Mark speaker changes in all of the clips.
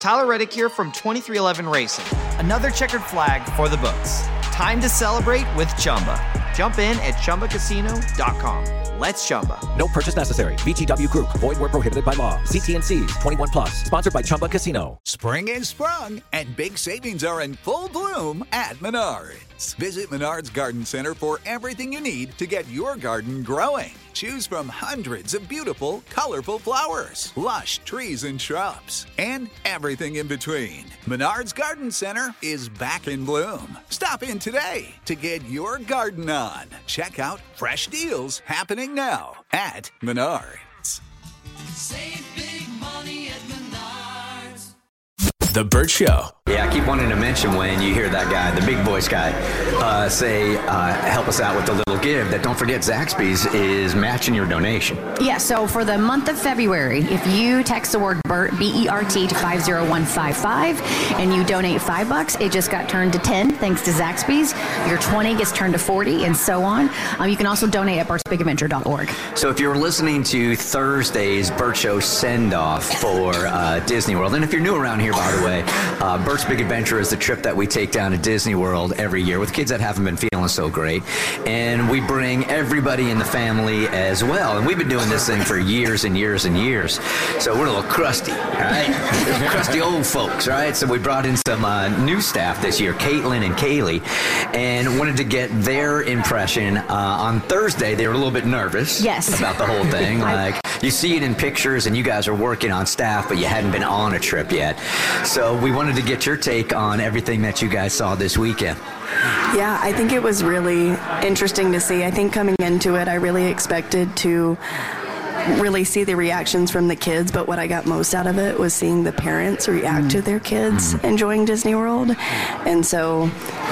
Speaker 1: Tyler Reddick here from 2311 Racing. Another checkered flag for the books. Time to celebrate with Chumba. Jump in at ChumbaCasino.com. Let's Chumba.
Speaker 2: No purchase necessary. VGW Group. Void where prohibited by law. See T&Cs. 21 plus. Sponsored by Chumba Casino.
Speaker 3: Spring is sprung, and big savings are in full bloom at Menards. Visit Menards Garden Center for everything you need to get your garden growing. Choose from hundreds of beautiful, colorful flowers, lush trees and shrubs, and everything in between. Menards Garden Center is back in bloom. Stop in today to get your garden on. Check out fresh deals happening now at Menards.
Speaker 4: Save big money at Menards.
Speaker 5: The Burt Show.
Speaker 6: Yeah, I keep wanting to mention when you hear that guy, the big voice guy, say, help us out with the little give, that don't forget Zaxby's is matching your donation.
Speaker 7: Yeah, so for the month of February, if you text the word BERT, B-E-R-T, to 50155 and you donate $5, it just got turned to 10 thanks to Zaxby's. Your 20 gets turned to 40 and so on. You can also donate at Burt'sBigAdventure.org.
Speaker 6: So if you're listening to Thursday's Burt Show send-off for Disney World, and if you're new around here, by the way, Burt's Big Adventure is the trip that we take down to Disney World every year with kids that haven't been feeling so great. And we bring everybody in the family as well. And we've been doing this thing for years and years and years. So we're a little crusty, all right? Crusty old folks, right? So we brought in some new staff this year, Caitlin and Kaylee, and wanted to get their impression. On Thursday, they were a little bit nervous about the whole thing. Like, you see it in pictures, and you guys are working on staff, but you hadn't been on a trip yet. So we wanted to get your take on everything that you guys saw this weekend.
Speaker 8: Yeah, I think it was really interesting to see. I think coming into it, I really expected to really see the reactions from the kids, but what I got most out of it was seeing the parents react to their kids enjoying Disney World. And so,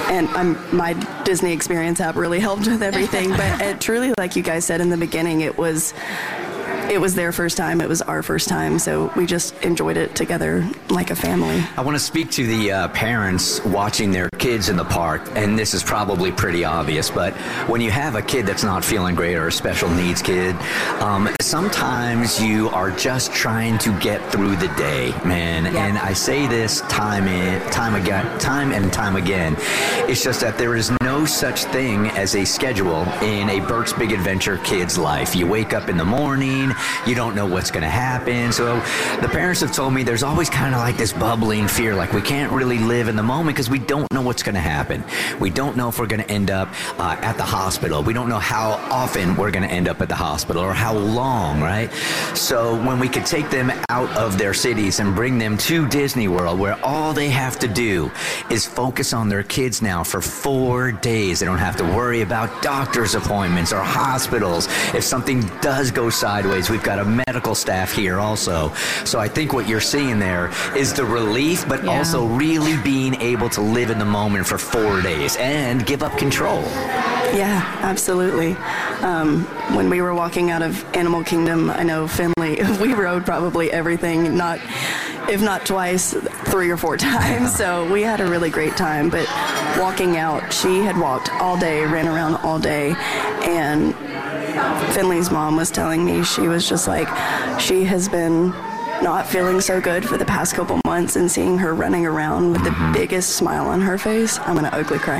Speaker 8: my Disney Experience app really helped with everything, but it truly, like you guys said in the beginning, it was their first time. It was our first time. So we just enjoyed it together like a family.
Speaker 6: I want to speak to the parents watching their kids in the park. And this is probably pretty obvious, but when you have a kid that's not feeling great or a special needs kid, sometimes you are just trying to get through the day, man. Yeah. And I say this time and time again. It's just that there is no such thing as a schedule in a Burt's Big Adventure kid's life. You wake up in the morning, you don't know what's going to happen. So the parents have told me there's always kind of like this bubbling fear, like we can't really live in the moment because we don't know what's going to happen. We don't know if we're going to end up at the hospital. We don't know how often we're going to end up at the hospital or how long, right? So when we could take them out of their cities and bring them to Disney World, where all they have to do is focus on their kids now for 4 days. They don't have to worry about doctor's appointments or hospitals. If something does go sideways, we've got a medical staff here also. So I think what you're seeing there is the relief, but also really being able to live in the moment for 4 days and give up control.
Speaker 8: Yeah, absolutely. When we were walking out of Animal Kingdom, I know Finley, we rode probably everything, if not twice, 3 or 4 times. So we had a really great time. But walking out, she had walked all day, ran around all day, and Finley's mom was telling me, she was just like, she has been not feeling so good for the past couple months, and seeing her running around with the biggest smile on her face, I'm going to ugly cry.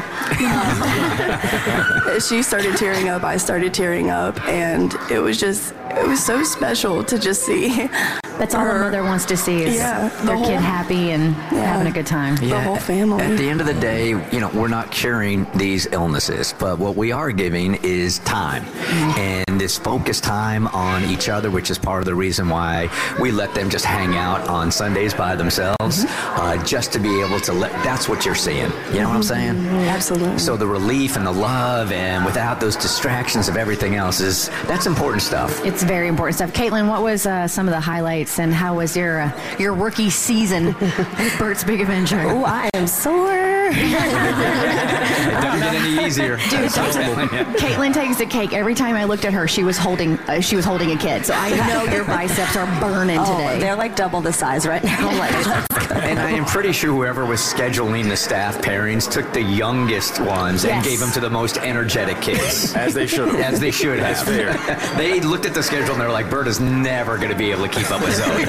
Speaker 8: She started tearing up, I started tearing up, and it was so special to just see.
Speaker 7: That's all a mother wants to see is their kid happy and having a good time.
Speaker 8: The whole family.
Speaker 6: At the end of the day, we're not curing these illnesses, but what we are giving is time. And this focused time on each other, which is part of the reason why we let them just hang out on Sundays by themselves, just to be able to that's what you're seeing. You know what I'm saying?
Speaker 8: Absolutely.
Speaker 6: So the relief and the love, and without those distractions of everything else, that's important stuff.
Speaker 7: It's very important stuff. Caitlin, what was some of the highlights, and how was your rookie season with Burt's Big Adventure?
Speaker 9: Oh, I am sore.
Speaker 6: It doesn't get any easier.
Speaker 7: Dude, Caitlin takes the cake. Every time I looked at her, she was holding a kid. So I know your biceps are burning today.
Speaker 9: They're like double the size right now.
Speaker 6: And I am pretty sure whoever was scheduling the staff pairings took the youngest ones and gave them to the most energetic kids.
Speaker 10: As they should have.
Speaker 6: As they should have.
Speaker 10: That's fair.
Speaker 6: They looked at the schedule and they're like, Bert is never going to be able to keep up with Zoe.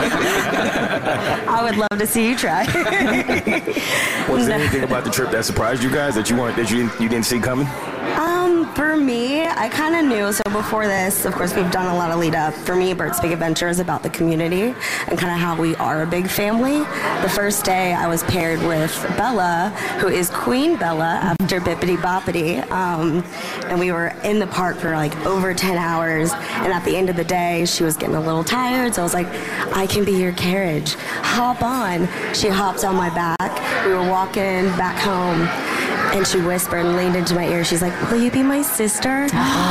Speaker 9: I would love to see you try.
Speaker 10: Was there anything about the trip that surprised you guys that you didn't see coming?
Speaker 9: For me, I kind of knew. So before this, of course, we've done a lot of lead up. For me, Bert's Big Adventure is about the community and kind of how we are a big family. The first day, I was paired with Bella, who is Queen Bella after Bippity Boppity. And we were in the park for like over 10 hours. And at the end of the day, she was getting a little tired. So I was like, I can be your carriage. Hop on. She hops on my back. We were walking back home. And she whispered and leaned into my ear. She's like, will you be my sister?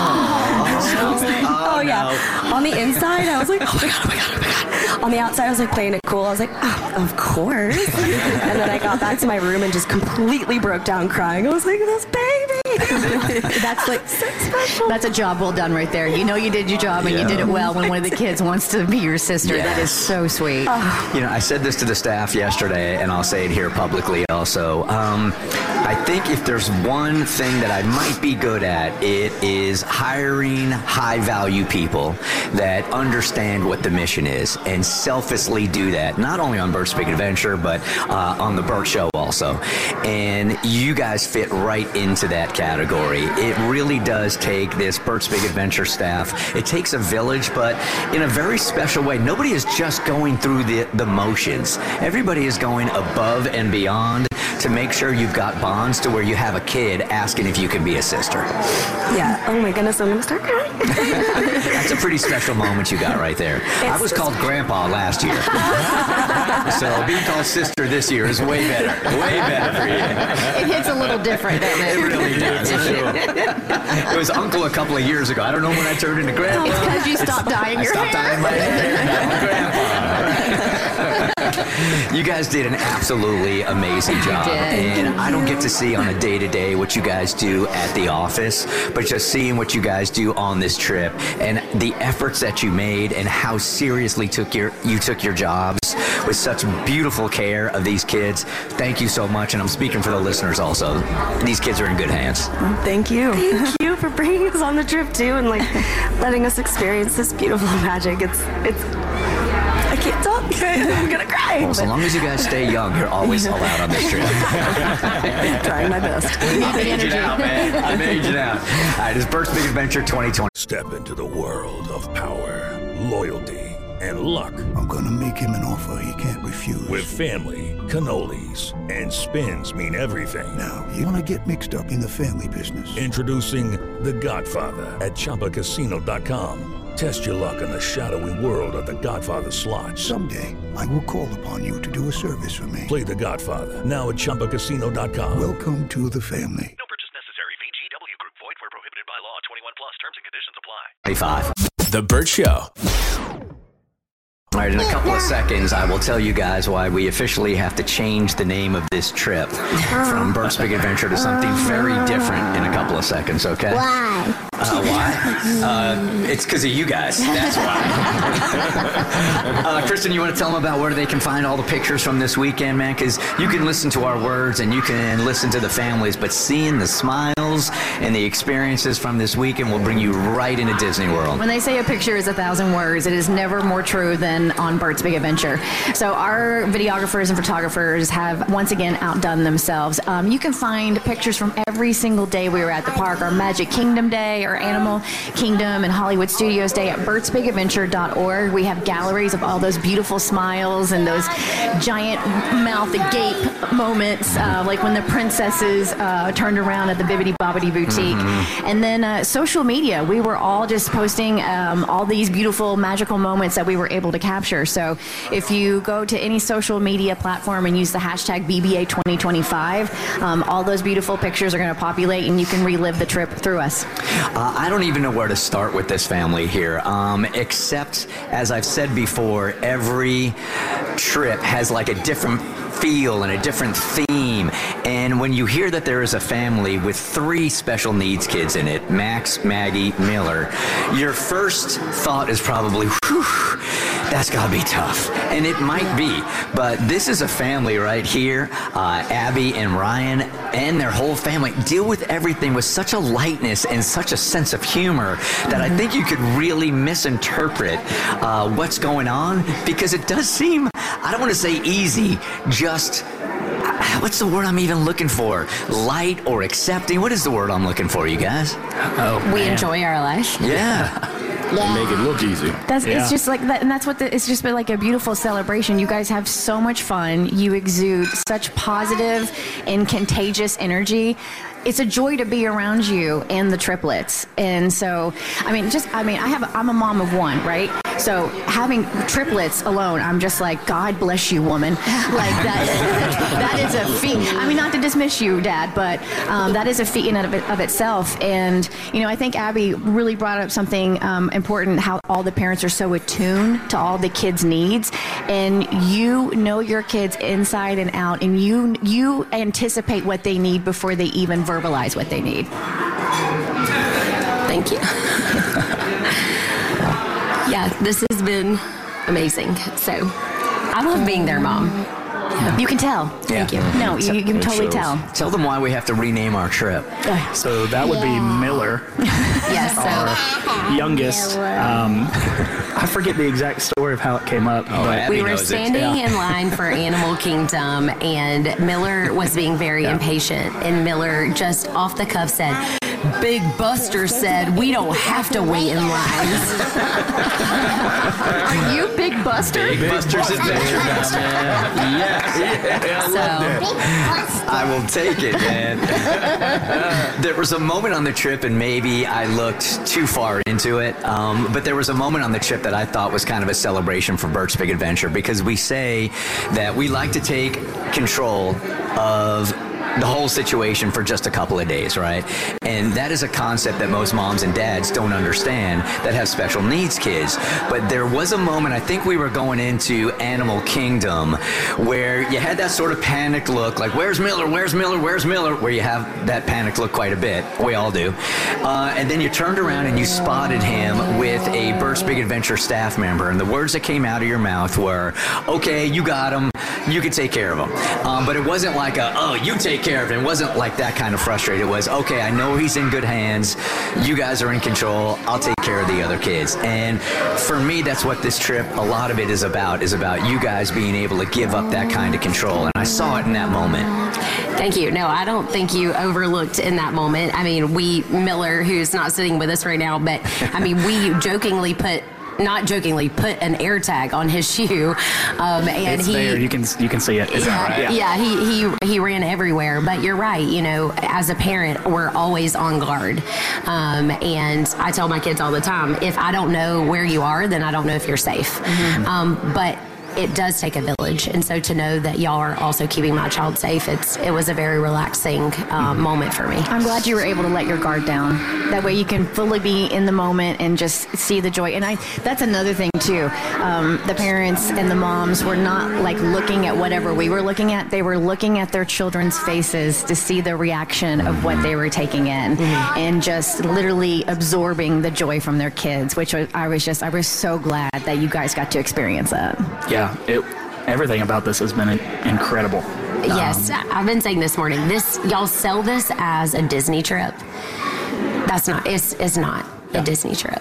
Speaker 9: Oh, yeah. On the inside, I was like, oh my God. On the outside, I was like playing it cool. I was like, oh, of course. And then I got back to my room and just completely broke down crying. I was like, this baby.
Speaker 7: That's like so special. That's a job well done right there. You know you did your job and you did it well when one of the kids wants to be your sister. That is so sweet.
Speaker 6: You know, I said this to the staff yesterday, and I'll say it here publicly also. I think if there's one thing that I might be good at, it is hiring high-value people that understand what the mission is and selflessly do that, not only on Bert's Big Adventure, but on the Bert Show also. And you guys fit right into that category. It really does take this Bert's Big Adventure staff. It takes a village, but in a very special way. Nobody is just going through the motions. Everybody is going above and beyond to make sure you've got bonds to where you have a kid asking if you can be a sister.
Speaker 9: Yeah. Oh my goodness, I'm gonna start crying.
Speaker 6: That's a pretty special moment you got right there. I was called Grandpa last year. So being called sister this year is way better. Way better for you.
Speaker 7: It hits a little different, doesn't it?
Speaker 6: It really does. It was Uncle a couple of years ago. I don't know when I turned into Grandpa.
Speaker 7: It's because you stopped dyeing your hair.
Speaker 6: I stopped dyeing my hair. Now I'm Grandpa. You guys did an absolutely amazing job. And I don't get to see on a day-to-day what you guys do at the office, but just seeing what you guys do on this trip and the efforts that you made and how seriously you took your jobs with such beautiful care of these kids. Thank you so much, and I'm speaking for the listeners also. These kids are in good hands.
Speaker 9: Thank you. Thank you for bringing us on the trip too, and like letting us experience this beautiful magic. It's I can't talk. I'm gonna cry.
Speaker 6: Well, so long as you guys stay young, you're always allowed on this trip.
Speaker 9: Trying my best.
Speaker 6: I'm aging out, man. I'm aging out. All right, it's Bert's Big Adventure 2020.
Speaker 11: Step into the world of power, loyalty, and luck.
Speaker 12: I'm gonna make him an offer he can't refuse.
Speaker 11: With family, cannolis, and spins mean everything.
Speaker 12: Now, you wanna get mixed up in the family business.
Speaker 11: Introducing The Godfather at ChumbaCasino.com. Test your luck in the shadowy world of The Godfather slot.
Speaker 12: Someday, I will call upon you to do a service for me.
Speaker 11: Play The Godfather, now at ChumbaCasino.com.
Speaker 12: Welcome to the family.
Speaker 13: No purchase necessary. VGW Group. Void where prohibited by law. 21 plus. Terms and conditions apply.
Speaker 6: 25.
Speaker 5: The Bert Show.
Speaker 6: All right, in a couple of seconds, I will tell you guys why we officially have to change the name of this trip from Bert's Big Adventure to something very different in a couple of seconds, okay?
Speaker 14: Why?
Speaker 6: Why? It's because of you guys. That's why. Kristen, you want to tell them about where they can find all the pictures from this weekend, man? Because you can listen to our words and you can listen to the families, but seeing the smiles and the experiences from this weekend will bring you right into Disney World.
Speaker 7: When they say a picture is 1,000 words, it is never more true than on Bert's Big Adventure. So our videographers and photographers have once again outdone themselves. You can find pictures from every single day we were at the park. Our Magic Kingdom Day, our Animal Kingdom and Hollywood Studios Day at birdsbigadventure.org. We have galleries of all those beautiful smiles and those giant mouth agape moments, like when the princesses turned around at the Bibbidi Bobbidi Boutique. And then social media, we were all just posting all these beautiful magical moments that we were able to capture. So if you go to any social media platform and use the hashtag BBA2025, all those beautiful pictures are going to populate and you can relive the trip through us.
Speaker 6: I don't even know where to start with this family here, except, as I've said before, every trip has like a different feel and a different theme. And when you hear that there is a family with 3 special needs kids in it, Max, Maggie, Miller, your first thought is probably, whew, that's gotta be tough. And it might be, but this is a family right here. Abby and Ryan and their whole family deal with everything with such a lightness and such a sense of humor that I think you could really misinterpret what's going on, because it does seem, I don't want to say easy, just, what's the word I'm even looking for? Light or accepting? What is the word I'm looking for, you guys?
Speaker 14: We enjoy our life.
Speaker 6: Yeah.
Speaker 10: Make it look easy.
Speaker 7: It's just like that, and that's what it's just been like a beautiful celebration. You guys have so much fun. You exude such positive and contagious energy. It's a joy to be around you and the triplets. And so, I'm a mom of 1, right? So having triplets alone, I'm just like, God bless you, woman. Like that is a feat. I mean, not to dismiss you, Dad, but that is a feat in and of itself. And, I think Abby really brought up something important, how all the parents are so attuned to all the kids' needs. And you know your kids inside and out, and you anticipate what they need before they even verbalize what they need.
Speaker 14: Thank you. Yeah, this has been amazing. So I love being their mom.
Speaker 7: Yeah. You can tell.
Speaker 6: Yeah.
Speaker 7: Thank you. No, you can totally tell.
Speaker 6: Tell them why we have to rename our trip.
Speaker 15: So that would be Miller.
Speaker 14: Yes.
Speaker 15: Our youngest. I forget the exact story of how it came up. But
Speaker 14: we were standing in line for Animal Kingdom, and Miller was being very impatient. And Miller just off the cuff said, Big Buster said we don't have to wait in lines.
Speaker 7: Are you Big Buster?
Speaker 6: Big Buster's Adventure, man. Yes. I love that. I will take it, man. There was a moment on the trip, and maybe I looked too far into it, but there was a moment on the trip that I thought was kind of a celebration for Bert's Big Adventure, because we say that we like to take control of the whole situation for just a couple of days, right? And that is a concept that most moms and dads don't understand that have special needs kids. But there was a moment, I think we were going into Animal Kingdom, where you had that sort of panicked look, like, where's Miller, where's Miller, where's Miller, where you have that panicked look quite a bit. We all do. And then you turned around and you spotted him with a Bert's Big Adventure staff member, and the words that came out of your mouth were, okay, you got him, you can take care of him. But it wasn't like you take care of him. It wasn't like that kind of frustrated. It was, okay, I know he's in good hands. You guys are in control. I'll take care of the other kids. And for me, that's what this trip, a lot of it is about you guys being able to give up that kind of control. And I saw it in that moment.
Speaker 14: Thank you. No, I don't think you overlooked in that moment. I mean, Miller, who's not sitting with us right now, but I mean, we not jokingly put an air tag on his shoe, and
Speaker 15: it's there. You can see it. Is that right?
Speaker 14: Yeah. He ran everywhere. But you're right. As a parent, we're always on guard, and I tell my kids all the time, if I don't know where you are, then I don't know if you're safe. Mm-hmm. But it does take a village, and so to know that y'all are also keeping my child safe, it was a very relaxing moment for me.
Speaker 7: I'm glad you were able to let your guard down. That way you can fully be in the moment and just see the joy. And that's another thing too. The parents and the moms were not like looking at whatever we were looking at. They were looking at their children's faces to see the reaction of what they were taking in, and just literally absorbing the joy from their kids, which I was so glad that you guys got to experience that.
Speaker 15: Yeah. Everything about this has been incredible.
Speaker 14: Yes, I've been saying this morning, y'all sell this as a Disney trip. That's not, it's not a Disney trip.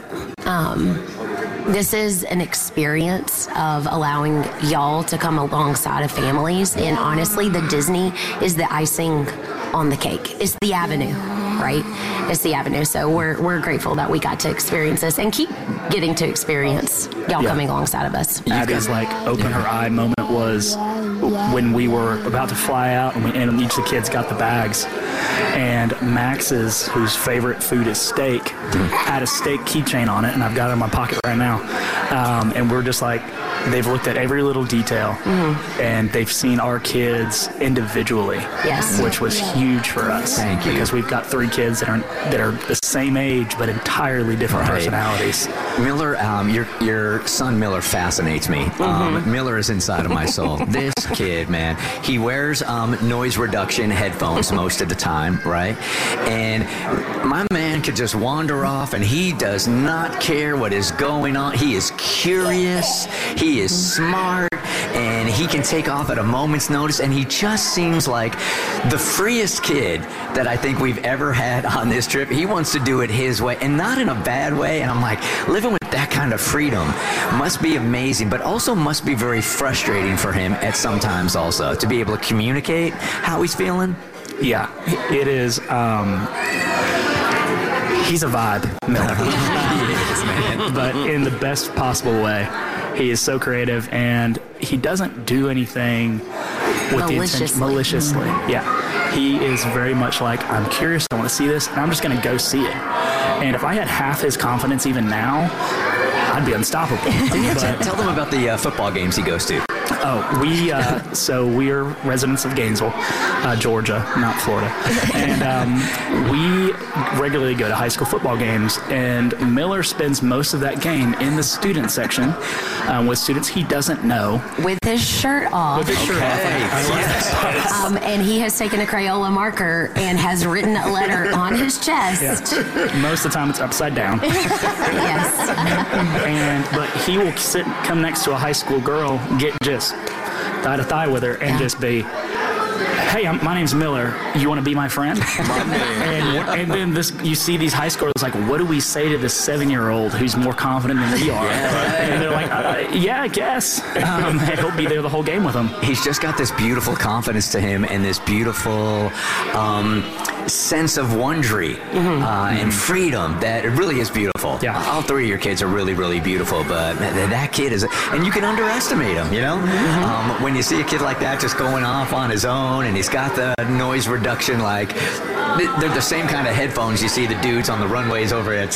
Speaker 14: This is an experience of allowing y'all to come alongside of families, and honestly, the Disney is the icing on the cake. It's the avenue, right? It's the avenue. So we're grateful that we got to experience this and keep getting to experience y'all coming alongside of us.
Speaker 15: Abby's open her eye moment was when we were about to fly out, and each of the kids got the bags, and Max's, whose favorite food is steak, had a steak keychain on it, and I've got it in my pocket right now. And we're just like, they've looked at every little detail, and they've seen our kids individually, which was huge for us.
Speaker 6: Thank you.
Speaker 15: Because we've got 3 kids that are the same age but entirely different personalities.
Speaker 6: Miller, your son Miller fascinates me. Miller is inside of my soul. This kid, man, he wears noise reduction headphones most of the time, right? And my man could just wander off, and he does not care what is going on. He is curious, he is smart, and he can take off at a moment's notice, and he just seems like the freest kid that I think we've ever had on this trip. He wants to do it his way, and not in a bad way. And I'm like, living with that kind of freedom must be amazing, but also must be very frustrating for him at some times also, to be able to communicate how he's feeling.
Speaker 15: Yeah, it is. He's a vibe, Miller.
Speaker 6: He is, man.
Speaker 15: But in the best possible way. He is so creative, and he doesn't do anything with the intention maliciously. Yeah, he is very much like, I'm curious, I want to see this, and I'm just going to go see it. And if I had half his confidence even now, I'd be unstoppable.
Speaker 6: Tell them about the football games he goes to.
Speaker 15: Oh, so we're residents of Gainesville, Georgia, not Florida. And we regularly go to high school football games, and Miller spends most of that game in the student section with students he doesn't know.
Speaker 14: With his shirt off.
Speaker 15: With his shirt off.
Speaker 14: And he has taken a Crayola marker and has written a letter on his chest.
Speaker 15: Yeah. Most of the time it's upside down. But he will come next to a high school girl, get just thigh to thigh with her, and just be, hey, my name's Miller. You want to be my friend? and then you see these high schoolers like, what do we say to this 7-year-old who's more confident than we are? And they're like, yeah, I guess. And he'll be there the whole game with them.
Speaker 6: He's just got this beautiful confidence to him, and this beautiful sense of wondery and freedom that it really is beautiful.
Speaker 15: Yeah.
Speaker 6: All 3 of your kids are really, really beautiful, but that kid is, and you can underestimate him, you know? When you see a kid like that just going off on his own, and he's got the noise reduction, like, they're the same kind of headphones you see the dudes on the runways over at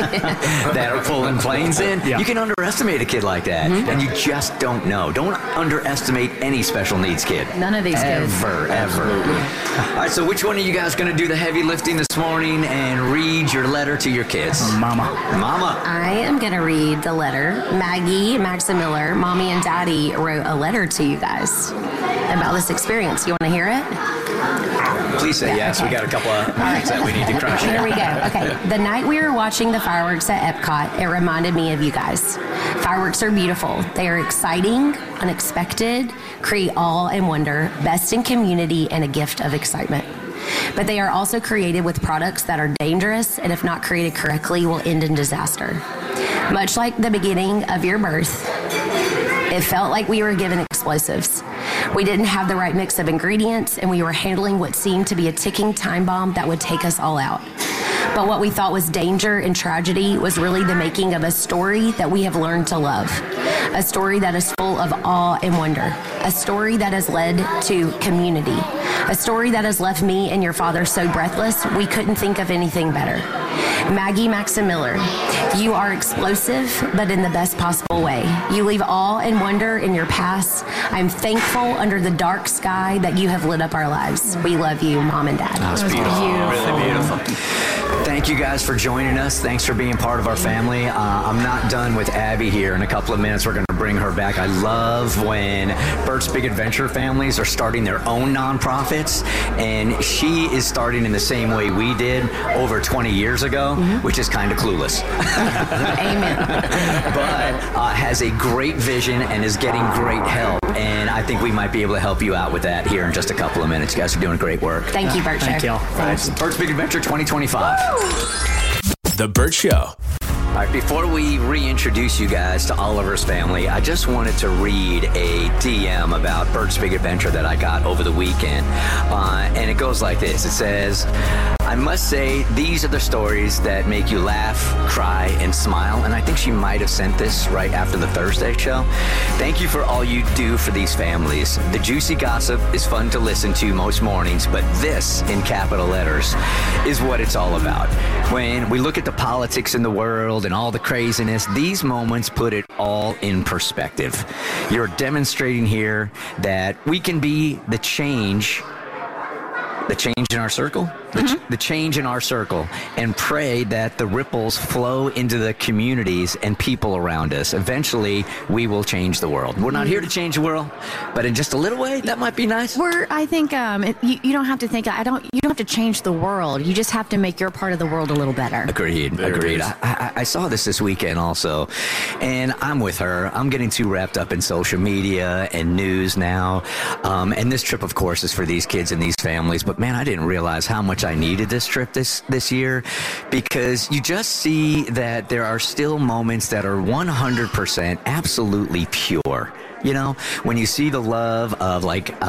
Speaker 6: that are pulling planes in. Yeah. You can underestimate a kid like that, and you just don't know. Don't underestimate any special needs kid.
Speaker 14: None of these kids.
Speaker 6: Ever. All right, so which one of you guys going to do the heavy lifting this morning and read your letter to your kids?
Speaker 15: Mama.
Speaker 14: I am going to read the letter. Maggie, Max, and Miller, Mommy and Daddy wrote a letter to you guys about this experience. You want to hear it?
Speaker 6: Please say yes. We got a couple of minutes that we need to crush.
Speaker 14: Here we go. Okay. The night we were watching the fireworks at Epcot, it reminded me of you guys. Fireworks are beautiful. They are exciting, unexpected, create awe and wonder, best in community, and a gift of excitement. But they are also created with products that are dangerous, and if not created correctly, will end in disaster. Much like the beginning of your birth, it felt like we were given explosives. We didn't have the right mix of ingredients, and we were handling what seemed to be a ticking time bomb that would take us all out. But what we thought was danger and tragedy was really the making of a story that we have learned to love. A story that is full of awe and wonder. A story that has led to community. A story that has left me and your father so breathless, we couldn't think of anything better. Maggie, Max, and Miller, you are explosive, but in the best possible way. You leave awe and wonder in your past. I'm thankful under the dark sky that you have lit up our lives. We love you, Mom and Dad.
Speaker 6: That was beautiful. Really beautiful. Thank you guys for joining us. Thanks for being part of our family. I'm not done with Abby here. In a couple of minutes, we're going to bring her back. I love when Bert's Big Adventure families are starting their own nonprofits, and she is starting in the same way we did over 20 years ago, which is kind of clueless.
Speaker 14: Amen.
Speaker 6: But has a great vision and is getting great help, and I think we might be able to help you out with that here in just a couple of minutes. You guys are doing great work.
Speaker 14: Thank you, Bert.
Speaker 15: Thank y'all.
Speaker 6: Bert's Big Adventure 2025.
Speaker 5: The Bert Show.
Speaker 6: All right, before we reintroduce you guys to Oliver's family, I just wanted to read a DM about Bert's Big Adventure that I got over the weekend. And it goes like this. It says, I must say, these are the stories that make you laugh, cry, and smile. And I think she might have sent this right after the Thursday show. Thank you for all you do for these families. The juicy gossip is fun to listen to most mornings, but this, in capital letters, is what it's all about. When we look at the politics in the world and all the craziness, these moments put it all in perspective. You're demonstrating here that we can be the change in our circle, the change in our circle, and pray that the ripples flow into the communities and people around us. Eventually, we will change the world. We're not here to change the world, but in just a little way, that might be nice.
Speaker 7: I think you don't have to think. You don't have to change the world. You just have to make your part of the world a little better.
Speaker 6: Agreed. I saw this weekend also, and I'm with her. I'm getting too wrapped up in social media and news now, and this trip, of course, is for these kids and these families. But man, I didn't realize how much I needed this trip this year, because you just see that there are still moments that are 100% absolutely pure. You know, when you see the love of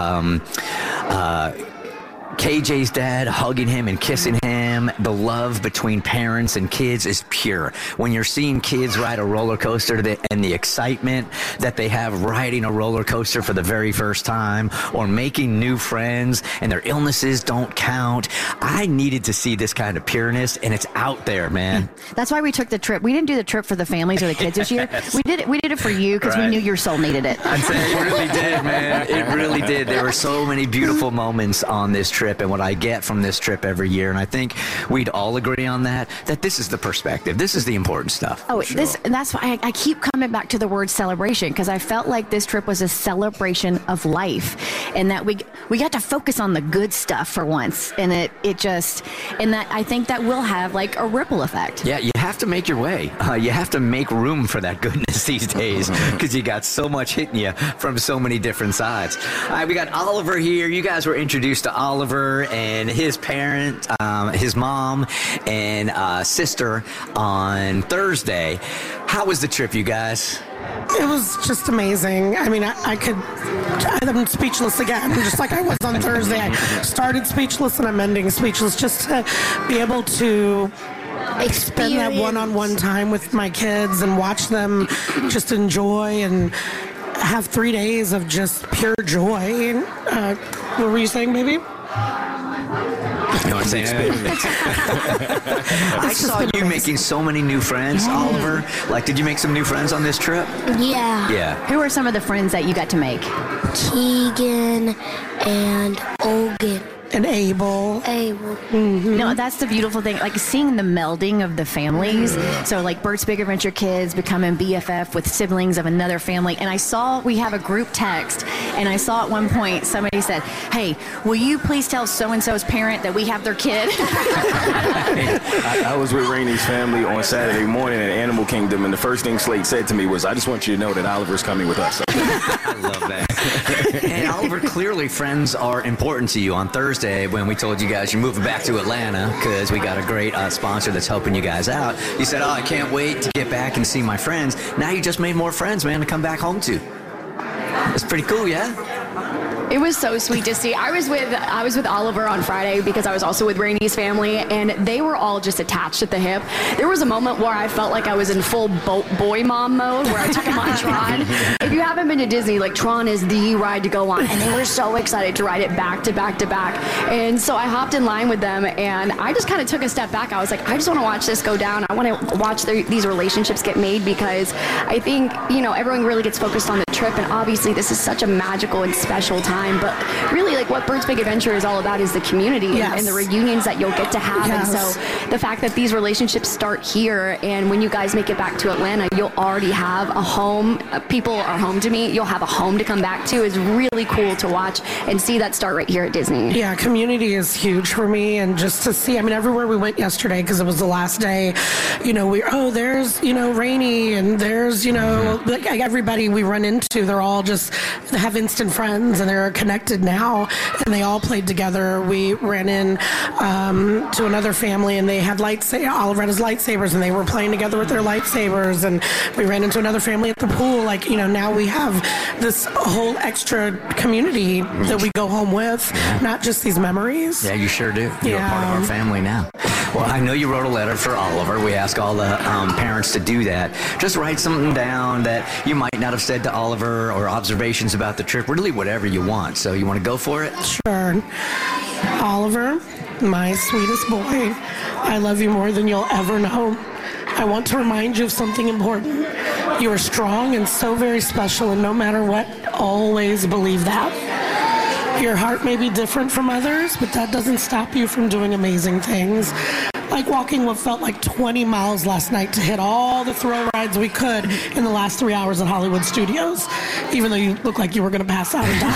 Speaker 6: KJ's dad hugging him and kissing him, the love between parents and kids is pure. When you're seeing kids ride a roller coaster and the excitement that they have riding a roller coaster for the very first time, or making new friends and their illnesses don't count. I needed to see this kind of pureness, and it's out there, man.
Speaker 7: That's why we took the trip. We didn't do the trip for the families or the kids this year. We did it for you, because we knew your soul needed it.
Speaker 6: I'd say it really did, man. It really did. There were so many beautiful moments on this trip, and what I get from this trip every year, and I think we'd all agree on that this is the perspective. This is the important stuff.
Speaker 7: Oh, that's why I keep coming back to the word celebration, because I felt like this trip was a celebration of life, and that we got to focus on the good stuff for once, and that I think that will have like a ripple effect.
Speaker 6: Yeah, you have to make your way. You have to make room for that goodness these days, because you got so much hitting you from so many different sides. All right, we got Oliver here. You guys were introduced to Oliver and his parent, his mom and sister on Thursday. How was the trip, you guys?
Speaker 16: It was just amazing. I mean, I'm speechless again, just like I was on Thursday. I started speechless and I'm ending speechless, just to be able to spend that one-on-one time with my kids and watch them just enjoy and have 3 days of just pure joy. What were you saying, baby?
Speaker 6: You know what I'm saying? I saw you making so many new friends, Oliver. Like, did you make some new friends on this trip?
Speaker 7: Yeah. Who are some of the friends that you got to make?
Speaker 17: Keegan and Olgan.
Speaker 16: And Abel.
Speaker 7: Mm-hmm. No, that's the beautiful thing. Like seeing the melding of the families. So like Bert's Big Adventure kids becoming BFF with siblings of another family. And I saw we have a group text, and I saw at one point somebody said, "Hey, will you please tell so-and-so's parent that we have their kid?"
Speaker 10: I was with Rainey's family on Saturday morning at Animal Kingdom, and the first thing Slate said to me was, "I just want you to know that Oliver's coming with us."
Speaker 6: I love that. And Oliver, clearly friends are important to you. On Thursday, when we told you guys you're moving back to Atlanta because we got a great sponsor that's helping you guys out, you said, "Oh, I can't wait to get back and see my friends." Now you just made more friends, man, to come back home to. It's pretty cool, yeah?
Speaker 18: It was so sweet to see. I was with Oliver on Friday because I was also with Rainey's family, and they were all just attached at the hip. There was a moment where I felt like I was in full boy mom mode, where I took them on Tron. If you haven't been to Disney, like Tron is the ride to go on, and they were so excited to ride it back to back to back. And so I hopped in line with them, and I just kind of took a step back. I was like, I just want to watch this go down. I want to watch these relationships get made, because I think, everyone really gets focused on the trip, and obviously this is such a magical and special time. But really, like, what Bert's Big Adventure is all about is the community and the reunions that you'll get to have.
Speaker 16: Yes.
Speaker 18: And so the fact that these relationships start here, and when you guys make it back to Atlanta, you'll already have a home. People are home to me. You'll have a home to come back to. Is really cool to watch and see that start right here at Disney.
Speaker 16: Yeah, community is huge for me, and just to see, everywhere we went yesterday, because it was the last day, there's, Rainey, and there's, like everybody we run into, they're all just have instant friends, and they're are connected now, and they all played together. We ran in to another family, and they had Oliver had his lightsabers, and they were playing together with their lightsabers. And we ran into another family at the pool. Like, now we have this whole extra community that we go home with, not just these memories.
Speaker 6: Yeah, you sure do. You're a part of our family now. Well, I know you wrote a letter for Oliver. We ask all the parents to do that. Just write something down that you might not have said to Oliver, or observations about the trip, really whatever you want. So you want to go for it?
Speaker 16: Sure. Oliver, my sweetest boy, I love you more than you'll ever know. I want to remind you of something important. You are strong and so very special, and no matter what, always believe that. Your heart may be different from others, but that doesn't stop you from doing amazing things. Like walking what felt like 20 miles last night to hit all the thrill rides we could in the last 3 hours at Hollywood Studios, even though you look like you were going to pass out and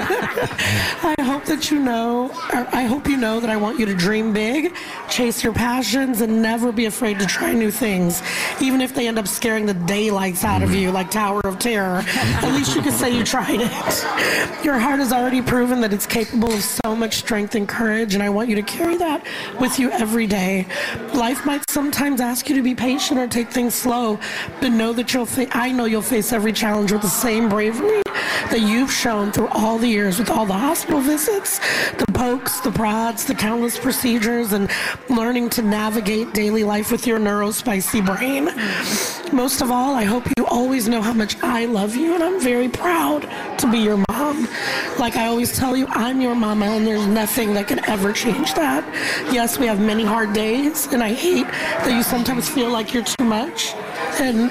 Speaker 16: die. I hope you know that I want you to dream big, chase your passions, and never be afraid to try new things, even if they end up scaring the daylights out of you, like Tower of Terror. At least you can say you tried it. Your heart has already proven that it's capable of so much strength and courage, and I want you to carry that with you every day. Life might sometimes ask you to be patient or take things slow, but know that I know you'll face every challenge with the same bravery that you've shown through all the years, with all the hospital visits, the pokes, the prods, the countless procedures, and learning to navigate daily life with your neurospicy brain. Most of all, I hope you always know how much I love you, and I'm very proud to be your mom. Like I always tell you, I'm your mama, and there's nothing that can ever change that. Yes, we have many hard days, and I hate that you sometimes feel like you're too much and,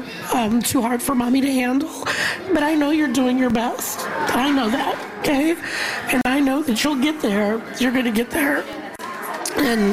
Speaker 16: too hard for mommy to handle. But I know you're doing your best. I know that, okay? And I know that you'll get there. You're going to get there. And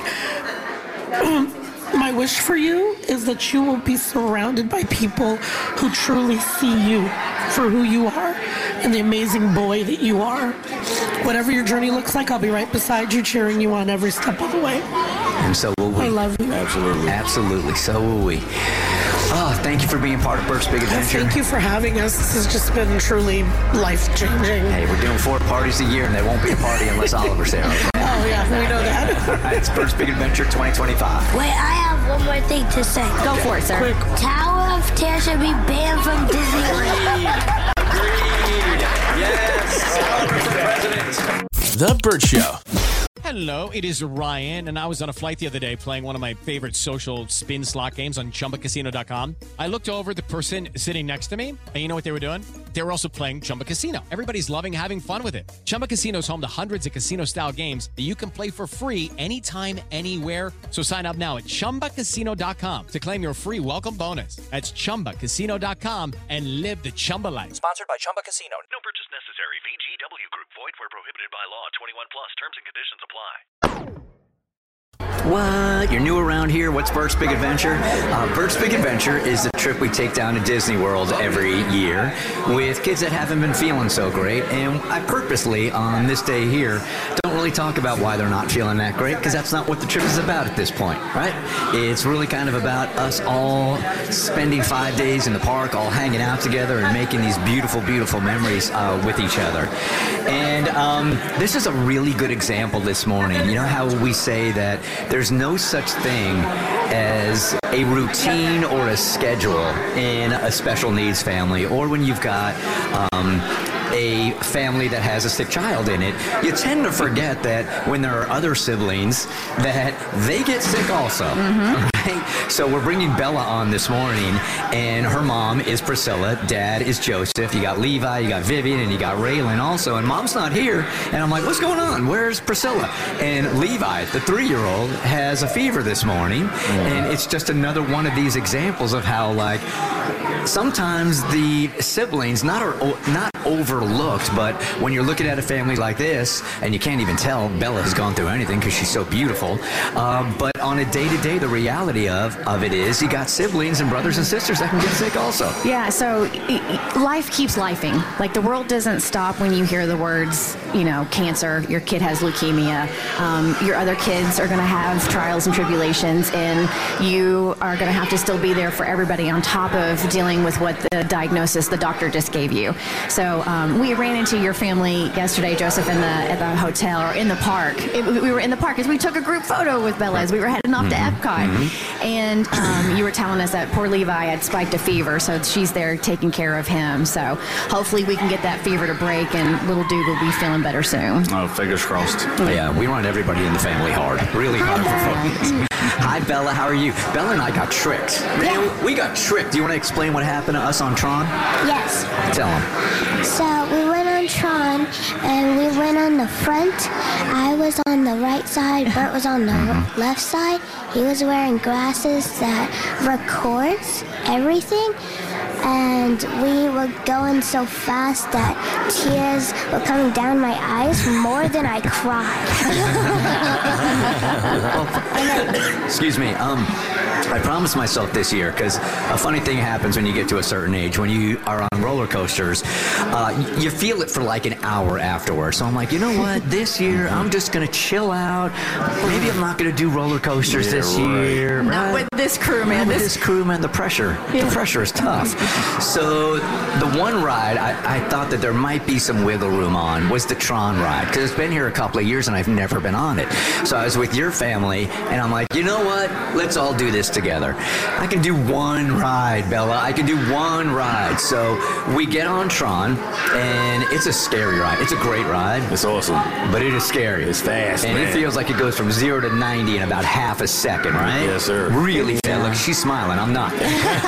Speaker 16: my wish for you is that you will be surrounded by people who truly see you for who you are and the amazing boy that you are. Whatever your journey looks like, I'll be right beside you, cheering you on every step of the way.
Speaker 6: And so will we.
Speaker 16: I love you.
Speaker 6: Absolutely. Absolutely. So will we. Oh, thank you for being part of Bert's Big Adventure.
Speaker 16: Thank you for having us. This has just been truly life-changing.
Speaker 6: Hey, we're doing 4 parties a year, and there won't be a party unless Oliver's there. Okay?
Speaker 16: Oh, yeah, we know that.
Speaker 6: All right, it's Bert's Big Adventure 2025.
Speaker 17: Wait, I have one more thing to say.
Speaker 14: Go for it, sir.
Speaker 16: Quick.
Speaker 17: Tower of Terror should be banned from Disneyland.
Speaker 5: Agreed. Yes. Oliver's the president. The Bert Show.
Speaker 19: Hello, it is Ryan, and I was on a flight the other day playing one of my favorite social spin slot games on ChumbaCasino.com. I looked over at the person sitting next to me, and you know what they were doing? They were also playing Chumba Casino. Everybody's loving having fun with it. Chumba Casino is home to hundreds of casino-style games that you can play for free anytime, anywhere. So sign up now at ChumbaCasino.com to claim your free welcome bonus. That's ChumbaCasino.com and live the Chumba life.
Speaker 2: Sponsored by Chumba Casino.
Speaker 13: No purchase necessary. VGW Group. Void where prohibited by law. 21 plus. Terms and conditions apply.
Speaker 6: What? You're new around here. What's Bert's Big Adventure? Bert's Big Adventure is the trip we take down to Disney World every year with kids that haven't been feeling so great. And I purposely, on this day here, don't really talk about why they're not feeling that great, because that's not what the trip is about at this point, right? It's really kind of about us all spending 5 days in the park, all hanging out together and making these beautiful, beautiful memories with each other. And this is a really good example this morning. You know how we say that there's no such thing as a routine or a schedule in a special needs family, or when you've got a family that has a sick child in it. You tend to forget that when there are other siblings that they get sick also. Right? So we're bringing Bella on this morning, and her mom is Priscilla, dad is Joseph, you got Levi, you got Vivian, and you got Raylan also, and mom's not here. And I'm like, what's going on? Where's Priscilla? And Levi, the 3-year-old, has a fever this morning, and it's just another one of these examples of how, like, sometimes the siblings not overlooked, but when you're looking at a family like this, and you can't even tell Bella has gone through anything because she's so beautiful, but on a day-to-day, the reality reality of it is you got siblings and brothers and sisters that can get sick also.
Speaker 7: Yeah, so life keeps lifing. Like, the world doesn't stop when you hear the words, cancer, your kid has leukemia, your other kids are going to have trials and tribulations, and you are going to have to still be there for everybody on top of dealing with what the diagnosis the doctor just gave you. So we ran into your family yesterday, Joseph, at the hotel, or in the park. We were in the park because we took a group photo with Bella as we were heading off to Epcot. And you were telling us that poor Levi had spiked a fever, so she's there taking care of him. So hopefully we can get that fever to break, and little dude will be feeling better soon.
Speaker 10: Oh, fingers crossed.
Speaker 6: Yeah, we run everybody in the family hard. Really hard for folks. Hi, Bella. How are you? Bella and I got tricked. Man, we got tricked. Do you want to explain what happened to us on Tron?
Speaker 17: Yes.
Speaker 6: Tell them.
Speaker 17: So we went on Tron, and we went on the front. I was on the right side. Bert was on the left side. He was wearing glasses that records everything. And we were going so fast that tears were coming down my eyes more than I cried.
Speaker 6: Excuse me. I promised myself this year, because a funny thing happens when you get to a certain age. When you are on roller coasters, you feel it for like an hour afterwards. So I'm like, you know what? This year, I'm just going to chill out. Maybe I'm not going to do roller coasters this year.
Speaker 7: Not with this crew, man.
Speaker 6: This crew, man, the pressure is tough. So the one ride I thought that there might be some wiggle room on was the Tron ride, because it's been here a couple of years and I've never been on it. So I was with your family, and I'm like, you know what? Let's all do this together. I can do one ride, Bella. I can do one ride. So we get on Tron, and it's a scary ride. It's a great ride.
Speaker 10: It's awesome.
Speaker 6: But it is scary.
Speaker 10: It's fast,
Speaker 6: and
Speaker 10: man.
Speaker 6: it feels like it goes from 0 to 90 in about half a second, right?
Speaker 10: Yes, sir.
Speaker 6: Really fast. Look, she's smiling. I'm not.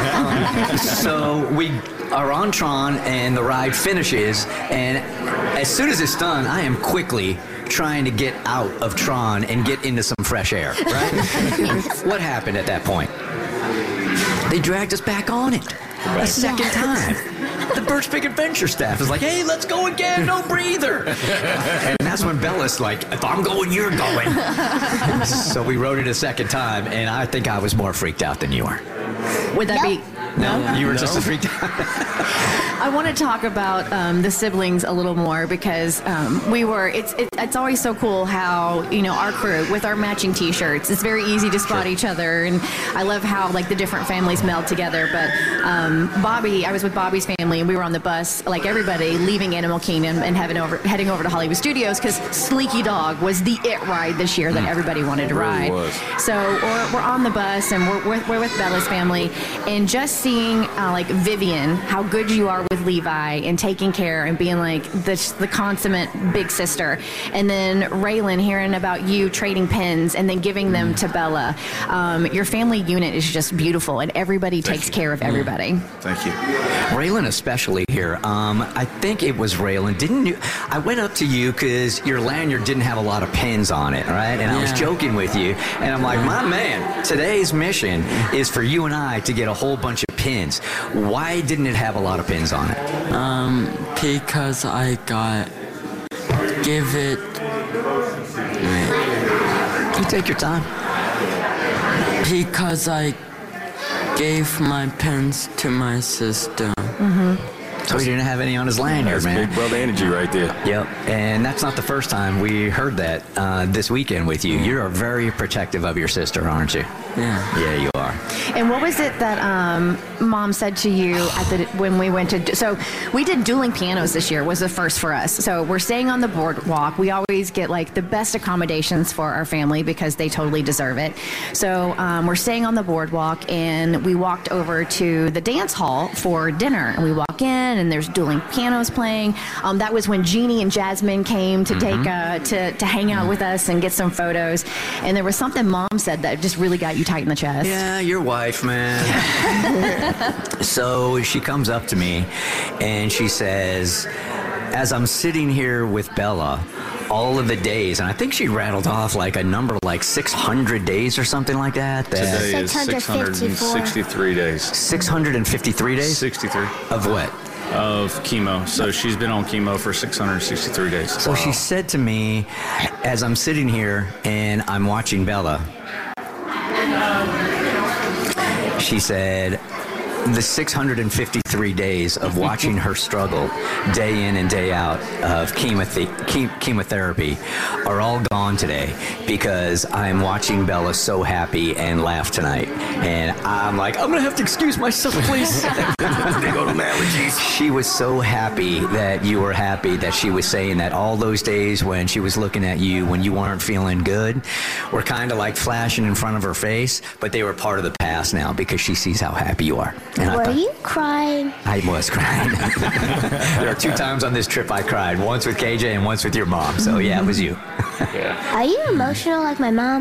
Speaker 6: So we are on Tron, and the ride finishes, and as soon as it's done, I am quickly trying to get out of Tron and get into some fresh air, right? What happened at that point? They dragged us back on it a second time. The Bert's Big Adventure staff is like, hey, let's go again, no breather. And that's when Bella's like, if I'm going, you're going. So we rode it a second time, and I think I was more freaked out than you are.
Speaker 7: Would that be...
Speaker 6: No, you were just as freaked out.
Speaker 7: I want to talk about the siblings a little more, because it's always so cool how, our crew with our matching T-shirts, it's very easy to spot each other, and I love how like the different families meld together. But I was with Bobby's family, and we were on the bus like everybody, leaving Animal Kingdom and heading over to Hollywood Studios, because Sleeky Dog was the it ride this year that everybody wanted to ride. So we're on the bus, and we're with Bella's family, and just seeing like Vivian, how good you are with Levi and taking care and being like the consummate big sister, and then Raylan, hearing about you trading pens and then giving them to Bella. Your family unit is just beautiful, and everybody takes care of everybody.
Speaker 10: Thank you.
Speaker 6: Raylan especially here. I think it was Raylan. Didn't you? I went up to you because your lanyard didn't have a lot of pins on it, right? And I was joking with you, and I'm like, my man, today's mission is for you and I to get a whole bunch of pins. Why didn't it have a lot of pins on it?
Speaker 20: Because
Speaker 6: You take your time.
Speaker 20: Because I gave my pins to my sister.
Speaker 6: So he didn't have any on his lanyard, man.
Speaker 10: Big brother energy right there.
Speaker 6: Yep, and that's not the first time we heard that this weekend with you. You are very protective of your sister, aren't you?
Speaker 20: Yeah.
Speaker 6: Yeah, you are.
Speaker 7: And what was it that Mom said to you when we went to... So we did dueling pianos this year, was the first for us. So we're staying on the boardwalk. We always get like the best accommodations for our family because they totally deserve it. So we're staying on the boardwalk, and we walked over to the dance hall for dinner. And we walk in, and there's dueling pianos playing. That was when Jeannie and Jasmine came to take to hang out with us and get some photos. And there was something Mom said that just really got you tight in the chest.
Speaker 6: Yeah, your wife, man. So she comes up to me, and she says, as I'm sitting here with Bella, all of the days, and I think she rattled off like a number like 600 days or something like that.
Speaker 10: Today is 663 days.
Speaker 6: 653 days?
Speaker 10: 63.
Speaker 6: Of what?
Speaker 10: Of chemo. So she's been on chemo for 663 days.
Speaker 6: So she said to me, as I'm sitting here and I'm watching Bella, She said, the 653 days of watching her struggle day in and day out of chemotherapy are all gone today because I'm watching Bella so happy and laugh tonight. And I'm like, I'm going to have to excuse myself, please. She was so happy that you were happy that she was saying that all those days when she was looking at you when you weren't feeling good were kind of like flashing in front of her face, but they were part of the past now because she sees how happy you are. And
Speaker 17: Were you crying?
Speaker 6: I was crying. There are 2 times on this trip I cried. Once with KJ and once with your mom. So, yeah, it was you.
Speaker 17: Are you emotional like my mom?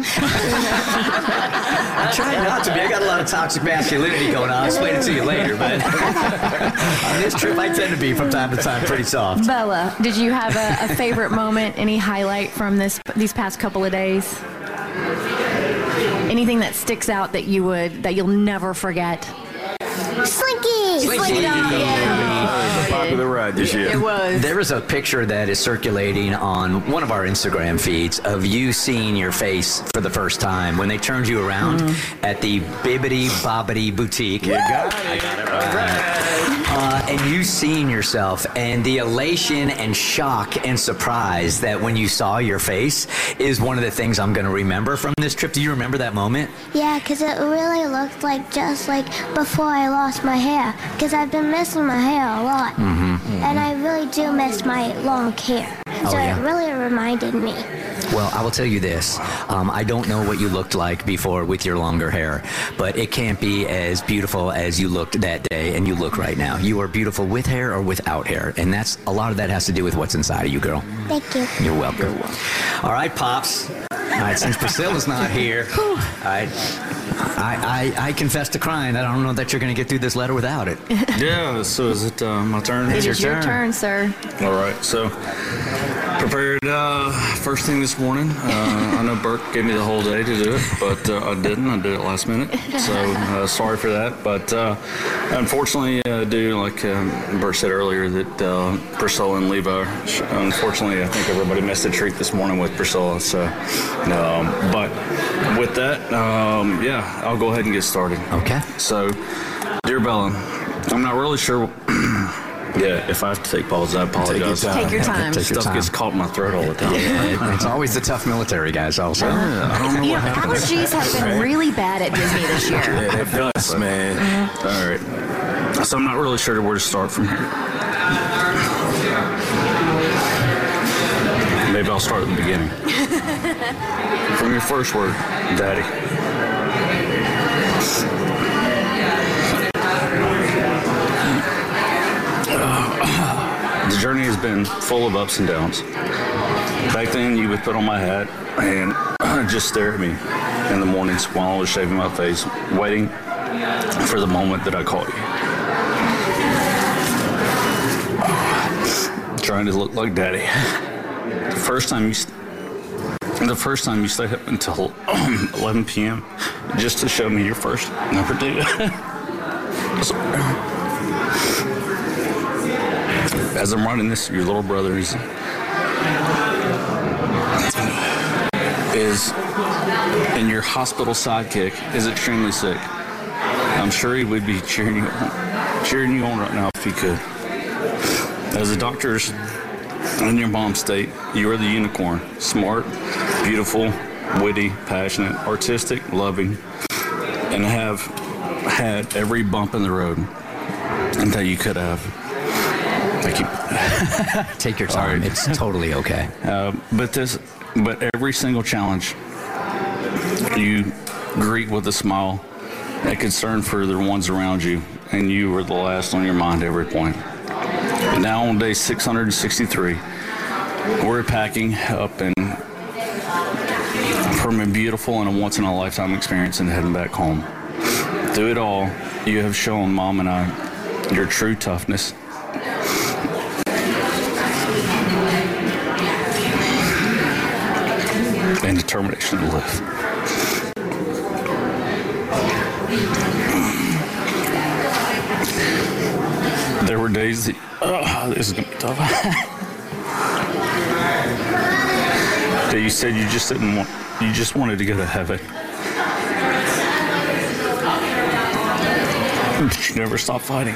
Speaker 6: I tried not to be. I got a lot of toxic masculinity going on. I'll explain it to you later. But on this trip, I tend to be, from time to time, pretty soft.
Speaker 7: Bella, did you have a favorite moment, any highlight from these past couple of days? Anything that sticks out that you'll never forget?
Speaker 17: Slinky!
Speaker 10: It was a popular ride this year.
Speaker 7: It was.
Speaker 6: There is a picture that is circulating on one of our Instagram feeds of you seeing your face for the first time when they turned you around at the Bibbidi Bobbidi Boutique.
Speaker 10: You got it.
Speaker 6: I got it right. And you seeing yourself and the elation and shock and surprise that when you saw your face is one of the things I'm going to remember from this trip. Do you remember that moment?
Speaker 17: Yeah, because it really looked like just like before I lost my hair. Because I've been missing my hair a lot. And I really do miss my long hair. So it really reminded me.
Speaker 6: Well, I will tell you this. I don't know what you looked like before with your longer hair, but it can't be as beautiful as you looked that day and you look right now. You are beautiful with hair or without hair, and a lot of that has to do with what's inside of you, girl.
Speaker 17: Thank you.
Speaker 6: You're welcome. All right, Pops. All right, since Priscilla's not here, I confess to crying. I don't know that you're going to get through this letter without it.
Speaker 21: Yeah, so is it my turn?
Speaker 7: It is your turn, sir.
Speaker 21: All right, so prepared first thing this morning. I know Bert gave me the whole day to do it, but I didn't. I did it last minute, so sorry for that. But unfortunately, like Bert said earlier, that Priscilla and Levi, unfortunately, I think everybody missed a treat this morning with Priscilla. So, but with that, yeah, I'll go ahead and get started.
Speaker 6: Okay.
Speaker 21: So, dear Bella, I'm not really sure. Yeah, if I have to take pause, I apologize.
Speaker 7: Take your time.
Speaker 21: Stuff gets caught in my throat all the time.
Speaker 6: It's always the tough military guys also.
Speaker 21: I don't know what happened.
Speaker 7: Allergies have been really bad at Disney this year.
Speaker 21: Yeah, it does, man. All right. So I'm not really sure where to start from here. Maybe I'll start at the beginning. From your first word, Daddy. The journey has been full of ups and downs. Back then, you would put on my hat and just stare at me in the mornings while I was shaving my face, waiting for the moment that I caught you. Trying to look like Daddy. The first time you stayed up until 11 p.m. just to show me your first number 2. As I'm writing this, your little brother is and your hospital sidekick is extremely sick. I'm sure he would be cheering you on right now if he could. As the doctors in your mom state, you are the unicorn. Smart, beautiful, witty, passionate, artistic, loving, and have had every bump in the road that you could have. Thank you.
Speaker 6: Take your time. Right. It's totally okay.
Speaker 21: But every single challenge you greet with a smile and concern for the ones around you, and you were the last on your mind at every point. And now on day 663, we're packing up and from a beautiful and a once-in-a-lifetime experience and heading back home. Through it all, you have shown Mom and I your true toughness. And determination to live. There were days that, this is going to be tough. That you said you just wanted to go to heaven. But you never stop fighting.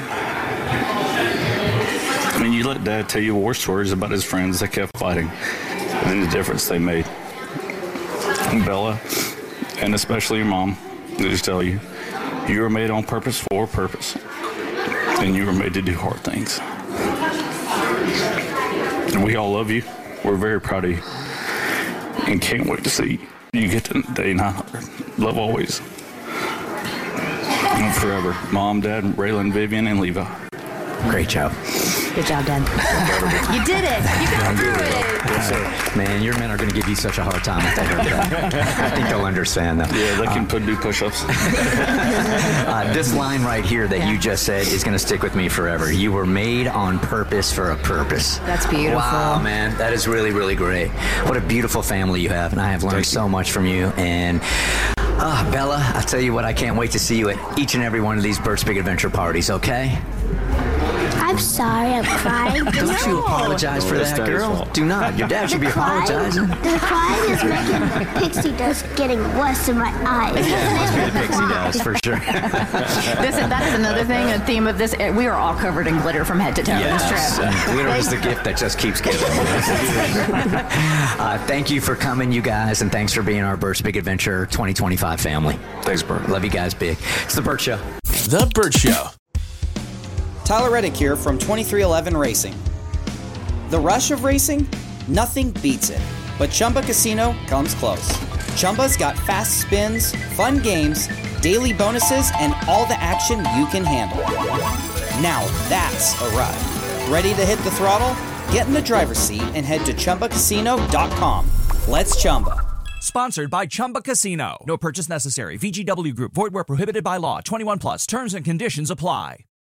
Speaker 21: I mean, you let Dad tell you war stories about his friends that kept fighting and the difference they made. And Bella, and especially your mom, they just tell you, you were made on purpose for a purpose. And you were made to do hard things. And we all love you. We're very proud of you. And can't wait to see you get to day 900. Love always. And forever. Mom, Dad, Raylan, Vivian, and Levi.
Speaker 6: Great job.
Speaker 7: Good job, Dad. You did it. You got through it.
Speaker 6: Man, your men are going to give you such a hard time if they heard that. I think they'll understand, though.
Speaker 21: Yeah, they can do push-ups.
Speaker 6: This line right here that you just said is going to stick with me forever. You were made on purpose for a purpose.
Speaker 7: That's beautiful.
Speaker 6: Wow, man. That is really, really great. What a beautiful family you have, and I have learned so much from you. And Bella, I tell you what, I can't wait to see you at each and every one of these Bert's Big Adventure parties, okay?
Speaker 17: I'm sorry, I'm crying.
Speaker 6: Don't you apologize for that, girl. Do not. Your dad should be apologizing.
Speaker 17: The crying is making pixie dust getting worse in my eyes.
Speaker 6: Yeah, it must be the pixie dust, for sure.
Speaker 7: Listen, that is another thing, a theme of this. We are all covered in glitter from head to toe
Speaker 6: Yes,
Speaker 7: this trip.
Speaker 6: glitter is the gift that just keeps giving. Thank you for coming, you guys, and thanks for being our Bert's Big Adventure 2025 family.
Speaker 21: Thanks, Bert.
Speaker 6: Love you guys big. It's The Bert Show.
Speaker 5: The Bert Show.
Speaker 1: Tyler Reddick here from 2311 Racing. The rush of racing? Nothing beats it. But Chumba Casino comes close. Chumba's got fast spins, fun games, daily bonuses, and all the action you can handle. Now that's a ride. Ready to hit the throttle? Get in the driver's seat and head to ChumbaCasino.com. Let's Chumba.
Speaker 22: Sponsored by Chumba Casino. No purchase necessary. VGW Group. Void where prohibited by law. 21 plus. Terms and conditions apply.